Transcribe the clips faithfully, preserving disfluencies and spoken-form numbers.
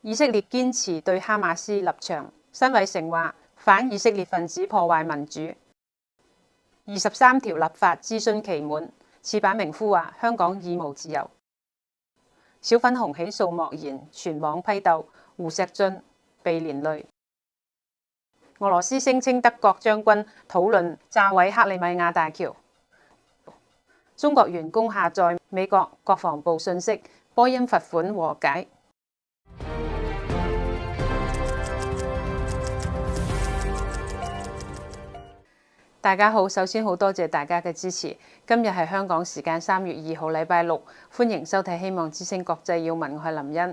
以色列堅持對哈馬斯立場。辛偉誠話：反以色列分子破壞民主。二十三條立法諮詢期滿，矢板明夫話：香港已無自由。小粉紅起訴莫言，全網批鬥，胡錫進被連累。俄羅斯聲稱德國將軍討論炸毀克里米亞大橋。中國員工下載美國國防部信息，波音罰款和解。大家好，首先好多謝大家嘅支持。今日係香港時間三月二號禮拜六，歡迎收睇《希望之聲國際要聞》，我係林茵。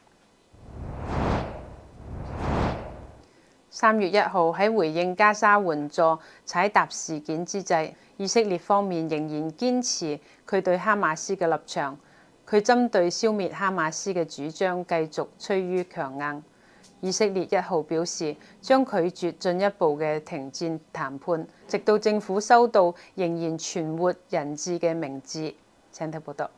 三月一號喺回應加沙援助踩踏事件之際，以色列方面仍然堅持佢對哈馬斯嘅立場。佢針對消滅哈馬斯嘅主張繼續趨於強硬。以色列一號表示將拒絕進一步嘅停戰談判，直到政府收到仍然存活人質嘅名字。請睇報道。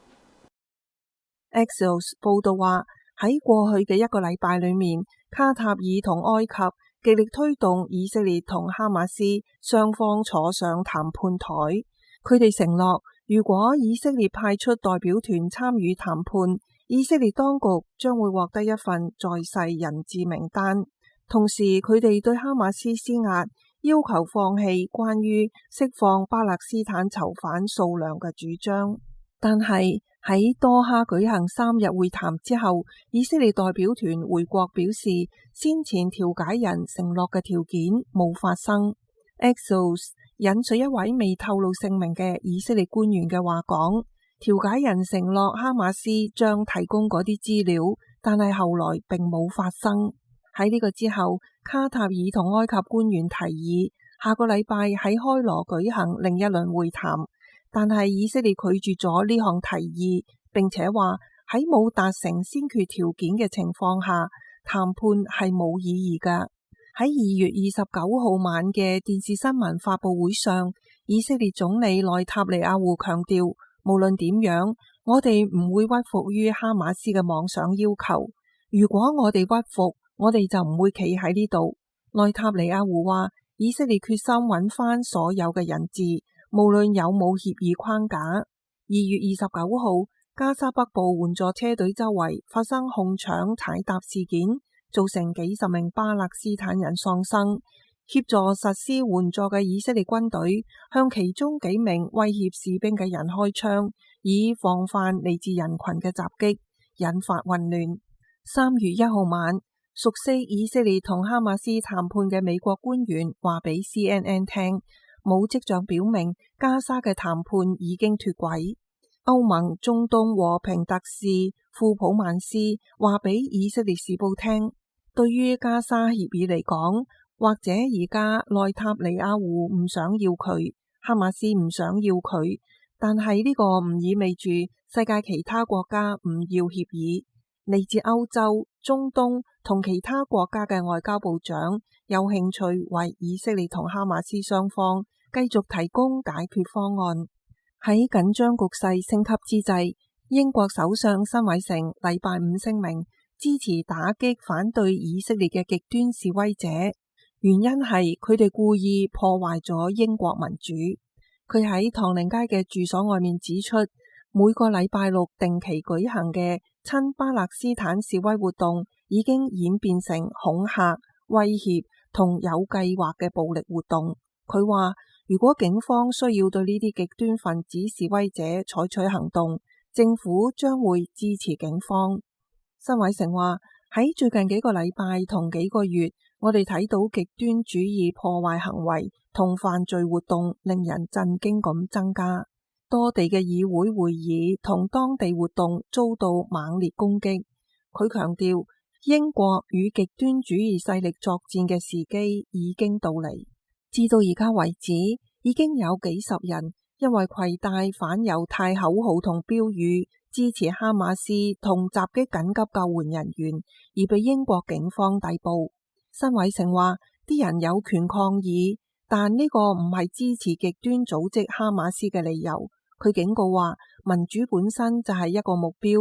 Axios 報道話，喺過去嘅一個禮拜裏面，卡塔爾同埃及極力推動以色列同哈馬斯雙方坐上談判台。佢哋承諾，如果以色列派出代表團參與談判，以色列當局將會獲得一份在世人質名單。同時，佢哋對哈馬斯施壓，要求放棄關於釋放巴勒斯坦囚犯數量嘅主張。但係喺多哈舉行三日會談之後，以色列代表團回國表示，先前調解人承諾嘅條件冇發生。Axios 引述一位未透露姓名嘅以色列官員嘅話講，調解人承諾哈馬斯將提供嗰啲資料，但係後來並冇發生。喺呢個之後，卡塔爾同埃及官員提議下個禮拜喺開羅舉行另一輪會談，但係以色列拒絕咗呢項提議，並且話喺冇達成先決條件嘅情況下，談判係冇意義㗎。喺二月二十九號晚嘅電視新聞發佈會上，以色列總理內塔尼亞胡強調，無論點樣，我哋唔會屈服於哈馬斯嘅妄想要求。如果我哋屈服，我哋就唔會企喺呢度。內塔尼亞胡話，以色列決心揾翻所有嘅人質，無論有冇協議框架。二月二十九號，加沙北部援助車隊周圍發生控搶踩踏事件，造成幾十名巴勒斯坦人喪生。協助實施援助嘅以色列軍隊向其中幾名威脅士兵嘅人開槍，以防範嚟自人群嘅襲擊，引發混亂。三月一號晚，熟悉以色列同哈馬斯談判嘅美國官員話俾 C N N 聽，冇跡象表明加沙嘅談判已經脫軌。歐盟中東和平特使庫普曼斯話俾以色列時報聽，對於加沙協議嚟講，或者而家內塔尼亞胡唔想要佢，哈馬斯唔想要佢，但係呢個唔意味住世界其他國家唔要協議。嚟自歐洲、中東同其他國家嘅外交部長有興趣為以色列同哈馬斯雙方繼續提供解決方案。喺緊張局勢升級之際，英國首相辛偉誠禮拜五聲明支持打擊反對以色列嘅極端示威者。原因係佢哋故意破壞咗英國民主。佢喺唐寧街嘅住所外面指出，每個禮拜六定期舉行嘅親巴勒斯坦示威活動已經演變成恐嚇、威脅同有計劃嘅暴力活動。佢話，如果警方需要對呢啲極端分子示威者採取行動，政府將會支持警方。辛偉誠話，喺最近幾個禮拜同幾個月，我哋睇到極端主義破壞行為同犯罪活動令人震驚咁增加，多地嘅議會會議同當地活動遭到猛烈攻擊。佢強調，英國與極端主義勢力作戰嘅時機已經到嚟。至到而家為止，已經有幾十人因為攜帶反猶太口號同標語支持哈馬斯同襲擊緊急救援人員而被英國警方逮捕。辛偉誠話，啲人有權抗議，但呢個唔係支持極端組織哈馬斯嘅理由。佢警告話，民主本身就係一個目標，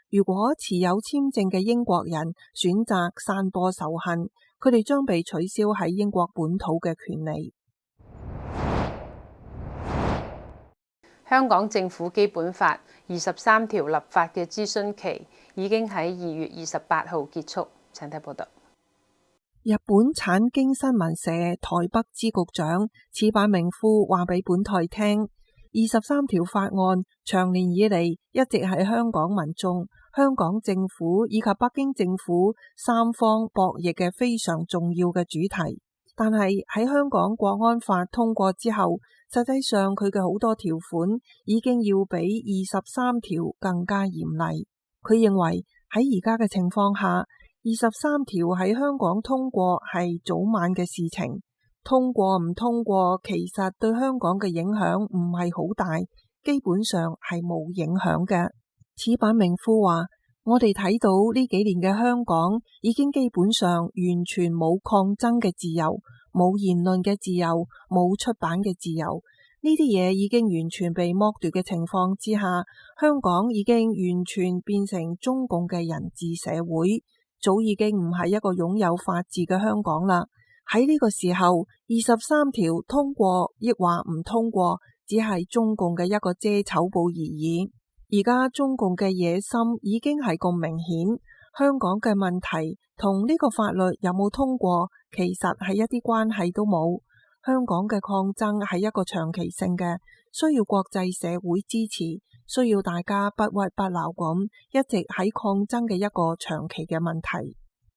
如果持有簽證嘅英國人選擇散播仇恨，佢哋將被取消喺英國本土嘅權利。 香港政府基本法二十三條立法嘅諮詢期已經喺二月二十八號結束。請睇報道。 日本產經新聞社台北支局長矢板明夫話俾本台聽，二十三條法案長年以嚟一直係香港民眾、香港政府以及北京政府三方博弈嘅非常重要嘅主題。但係喺香港國安法通過之後，實際上佢嘅好多條款已經要比二十三條更加嚴厲。佢認為喺而家嘅情況下，二十三條喺香港通過係早晚嘅事情，通過唔通過其實對香港嘅影響唔係好大，基本上係冇影響嘅。矢板明夫話，我哋睇到呢幾年嘅香港已經基本上完全冇抗爭嘅自由，冇言論嘅自由，冇出版嘅自由，呢啲嘢已經完全被剝奪嘅情況之下，香港已經完全變成中共嘅人治社會，早已經唔係一個擁有法治嘅香港啦。喺呢個時候，二十三條通過抑或唔通過，只係中共嘅一個遮醜布而已。而家中共嘅野心已經係咁明顯，香港嘅問題同呢個法律有冇通過，其實係一啲關係都冇。香港嘅抗爭係一個長期性嘅，需要國際社會支持，需要大家不屈不撓咁一直喺抗爭嘅一個長期嘅問題。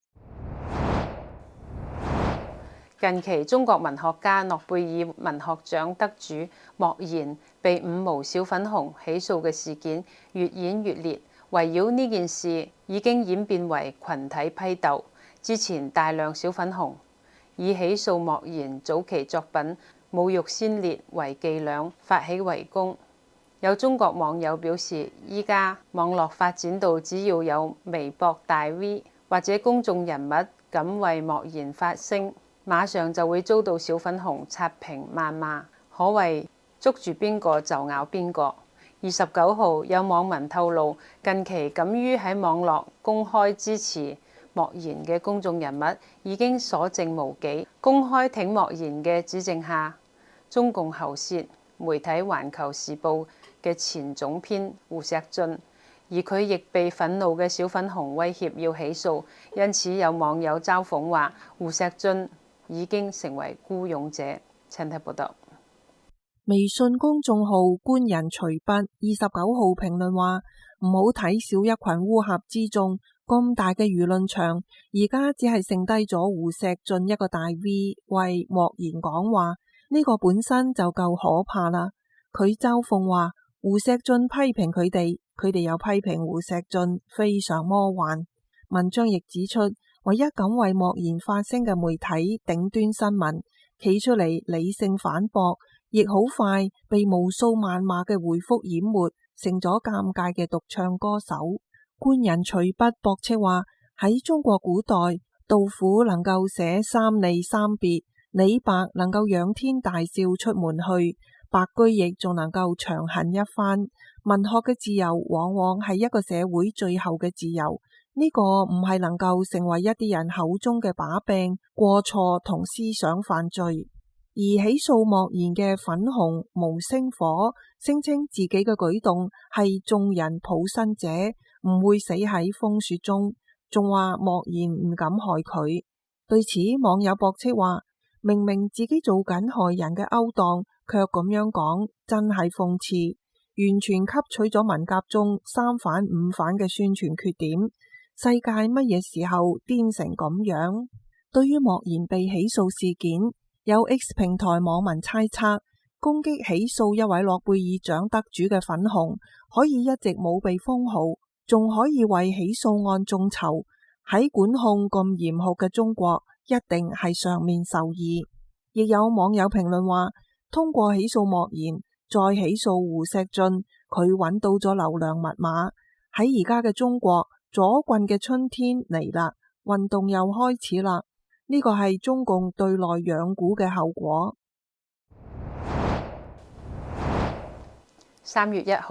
近期中國文學家諾貝爾文學獎得主莫言被五毛小粉紅起訴嘅事件越演越烈，圍繞呢件事已經演變為群體批鬥。之前大量小粉紅以起訴莫言早期作品《侮辱先烈》為伎倆，發起圍攻。有中國網友表示，依家網絡發展到只要有微博大 V 或者公眾人物敢為莫言發聲，馬上就會遭到小粉紅刷屏謾罵，可謂捉住邊個就咬邊個。二十九號有網民透露，近期敢於喺網絡公開支持莫言嘅公眾人物已經所剩無幾。公開挺莫言嘅指證下，中共喉舌媒體《環球時報》嘅前總編胡錫進，而佢亦被憤怒嘅小粉紅威脅要起訴，因此有網友嘲諷話胡錫進已經成為孤勇者。請睇報道。 微信公眾號官人隨筆二十九號評論話，唔好睇小一群烏合之眾，咁大嘅輿論場，而家只係剩低咗胡錫進一個大 V 為莫言講話，呢個本身就夠可怕啦。佢嘲諷話胡錫進批評佢哋，佢哋又批評胡錫進，非常魔幻。文章亦指出，唯一敢為莫言發聲嘅媒體頂端新聞企出嚟理性反駁，亦好快被無數謾罵嘅回覆淹沒，成咗尷尬嘅獨唱歌手。官人隨筆駁斥話，喺中國古代，杜甫能夠寫三吏三別，李白能夠仰天大笑出門去，白居易仲能夠長恨一番。文學嘅自由往往係一個社會最後嘅自由，呢個唔係能夠成為一啲人口中嘅把柄、過錯同思想犯罪。而起訴莫言嘅粉紅無星火，聲稱自己嘅舉動係眾人抱薪者，唔會死喺風雪中，仲話莫言唔敢害佢。對此，網友駁斥話，明明自己做緊害人嘅勾當，卻咁樣講，真係諷刺，完全吸取咗文革中三反五反嘅宣傳缺點。世界乜嘢時候癲成咁樣？對於莫言被起訴事件，有 X 平台網民猜測，攻擊起訴一位諾貝爾獎得主嘅粉紅，可以一直冇被封號，仲可以為起訴案眾籌。喺管控咁嚴酷嘅中國，一定係上面受益。亦有網友評論話，通過起訴莫言，再起訴胡錫進，佢揾到咗流量密碼。喺而家嘅中國，左棍嘅春天嚟啦，運動又開始啦。呢個係中共對內養蠱嘅後果。 三月一號，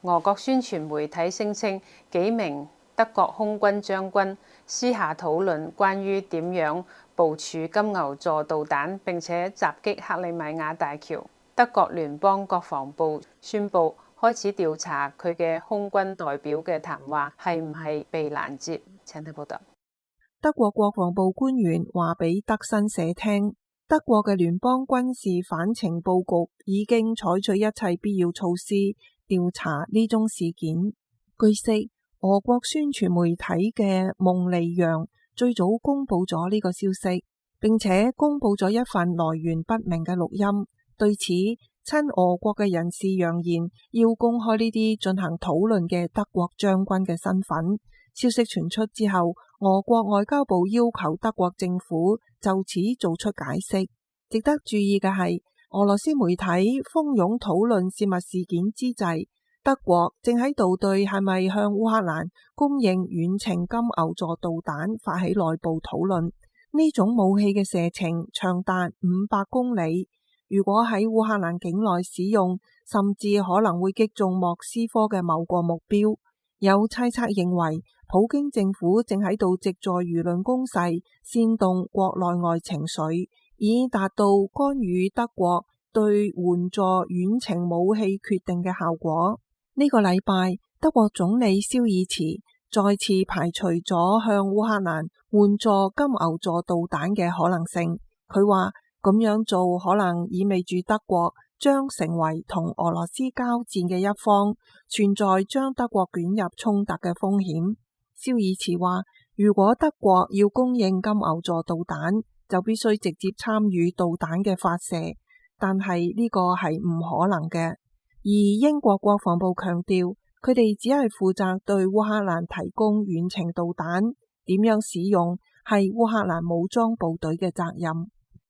俄國宣傳媒體聲稱，幾名德國空軍將軍私下討論關於點樣部署金牛座導彈，並且襲擊克里米亞大橋。德國聯邦國防部宣布開始調查佢嘅空軍代表嘅談話係唔係被攔截。請睇報道。 德國國防部官員話俾德新社聽，德國嘅聯邦軍事反情報局已經採取一切必要措施調查呢宗事件。據悉，俄國宣傳媒體嘅蒙尼揚最早公布咗呢個消息，並且公布咗一份來源不明嘅錄音。對此，親俄國嘅人士揚言要公開呢啲進行討論嘅德國將軍嘅身份。消息傳出之後，俄國外交部要求德國政府就此做出解釋。值得注意嘅係，俄羅斯媒體蜂擁討論泄密事件之際，德國正喺度對係咪向烏克蘭供應遠程金牛座導彈發起內部討論。呢種武器嘅射程長達五百公里，如果喺烏克蘭境內使用，甚至可能會擊中莫斯科嘅某個目標。有猜測認為，普京政府正喺度藉助輿論攻勢煽動國內外情緒，以達到干預德國對援助遠程武器決定嘅效果。呢個禮拜，德國總理肖爾茨再次排除咗向烏克蘭援助金牛座導彈嘅可能性。佢話咁樣做可能意味住德國將成為同俄羅斯交戰嘅一方，存在將德國捲入衝突嘅風險。肖爾茨話，如果德國要供應金牛座導彈，就必須直接參與導彈嘅發射，但係呢個係唔可能嘅。而英國國防部強調，佢哋只係負責對烏克蘭提供遠程導彈，點樣使用係烏克蘭武裝部隊嘅責任。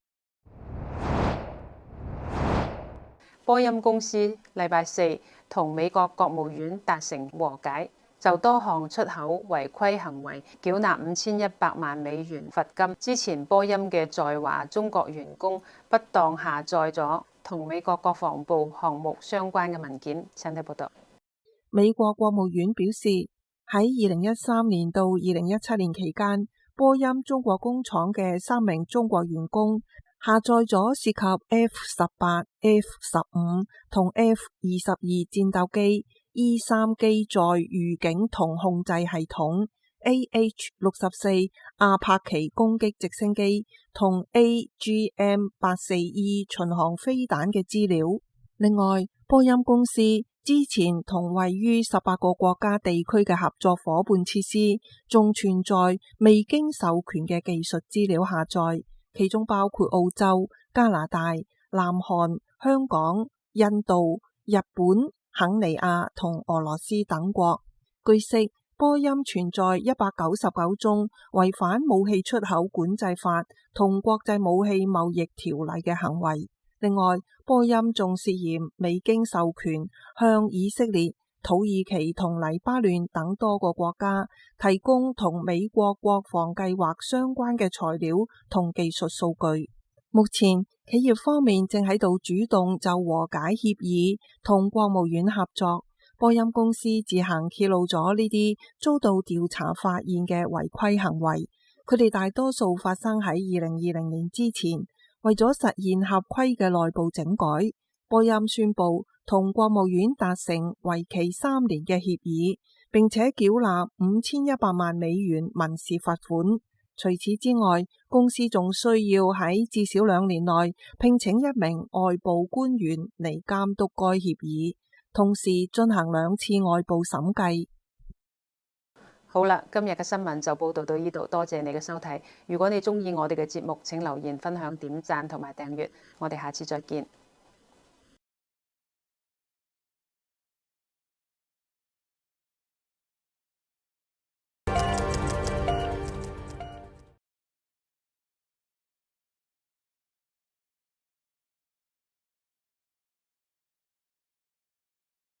波音公司禮拜四同美國國務院達成和解，就多項出口違規行為繳納五千一百萬美元罰金。之前波音嘅在華中國員工不當下載咗同美國國防部項目相關嘅文件。請睇報道。 美國國務院表示，喺二零一三年到二零一七年期間，波音中國工廠嘅三名中國員工下載咗涉及 F 十八、F 十五同 F 二十二戰鬥機、E 三機載預警同控制系統、A H 六十四阿帕奇攻擊直升機同 A G M 八四 E 巡航飛彈嘅資料。另外，波音公司之前同位於十八個國家地區嘅合作夥伴設施，仲存在未經授權嘅技術資料下載。其中包括澳洲、加拿大、南韓、香港、印度、日本、肯尼亞同俄羅斯等國。據悉，波音存在一百九十九宗違反武器出口管制法同國際武器貿易條例嘅行為。另外，波音仲涉嫌未經授權向以色列、土耳其同黎巴嫩等多個國家提供同美國國防計劃相關嘅材料同技術數據。目前，企業方面正喺度主動就和解協議同國務院合作。波音公司自行揭露咗呢啲遭到調查發現嘅違規行為，佢哋大多數發生喺二零二零年之前。為咗實現合規嘅內部整改，波音宣布同國務院達成為期三年嘅協議，並且繳納五千一百萬美元民事罰款。除此之外，公司仲需要喺至少兩年內聘請一名外部官員嚟監督該協議，同時進行兩次外部審計。 好啦，今日嘅新聞就報道到呢度，多謝你嘅收睇。如果你鍾意我哋嘅節目，請留言、分享、點讚同埋訂閱。我哋下次再見。